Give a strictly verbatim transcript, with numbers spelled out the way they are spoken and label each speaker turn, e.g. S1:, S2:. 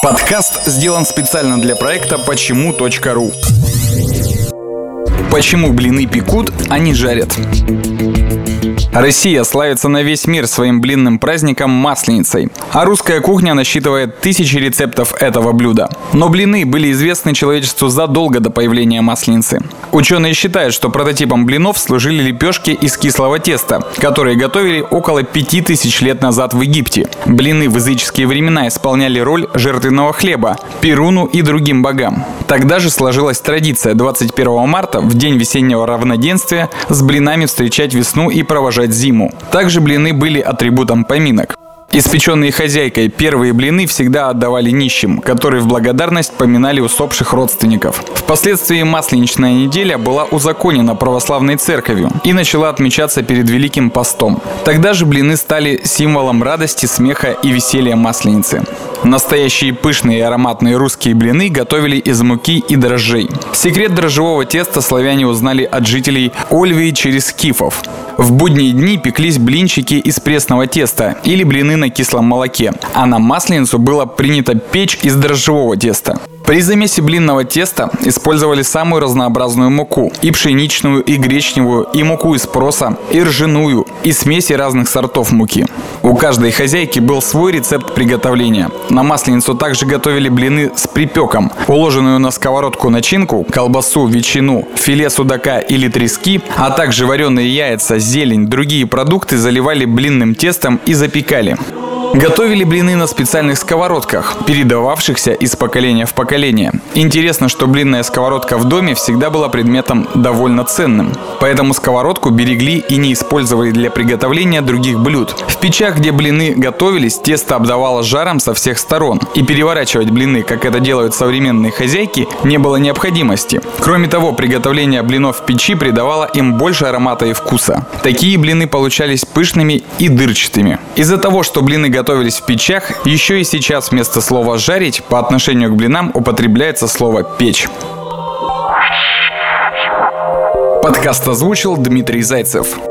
S1: Подкаст сделан специально для проекта почему точка ру. Почему блины пекут, а не жарят? Россия славится на весь мир своим блинным праздником Масленицей, а русская кухня насчитывает тысячи рецептов этого блюда. Но блины были известны человечеству задолго до появления Масленицы. Ученые считают, что прототипом блинов служили лепешки из кислого теста, которые готовили около пяти тысяч лет назад в Египте. Блины в языческие времена исполняли роль жертвенного хлеба, Перуну и другим богам. Тогда же сложилась традиция двадцать первого марта, в день весеннего равноденствия, с блинами встречать весну и провожать зиму. Также блины были атрибутом поминок. Испеченные хозяйкой первые блины всегда отдавали нищим, которые в благодарность поминали усопших родственников. Впоследствии Масленичная неделя была узаконена православной церковью и начала отмечаться перед Великим постом. Тогда же блины стали символом радости, смеха и веселья Масленицы. Настоящие пышные и ароматные русские блины готовили из муки и дрожжей. Секрет дрожжевого теста славяне узнали от жителей Ольвии через скифов. В будние дни пеклись блинчики из пресного теста или блины на кислом молоке, а на Масленицу было принято печь из дрожжевого теста. При замесе блинного теста использовали самую разнообразную муку: и пшеничную, и гречневую, и муку из проса, и ржаную, и смеси разных сортов муки. У каждой хозяйки был свой рецепт приготовления. На Масленицу также готовили блины с припеком. Уложенную на сковородку начинку, колбасу, ветчину, филе судака или трески, а также вареные яйца, зелень, другие продукты заливали блинным тестом и запекали. Готовили блины на специальных сковородках, передававшихся из поколения в поколение. Интересно, что блинная сковородка в доме всегда была предметом довольно ценным. Поэтому сковородку берегли и не использовали для приготовления других блюд. В печах, где блины готовились, тесто обдавало жаром со всех сторон. И переворачивать блины, как это делают современные хозяйки, не было необходимости. Кроме того, приготовление блинов в печи придавало им больше аромата и вкуса. Такие блины получались пышными и дырчатыми. Из-за того, что блины готовились готовились в печах, еще и сейчас вместо слова «жарить» по отношению к блинам употребляется слово «печь». Подкаст озвучил Дмитрий Зайцев.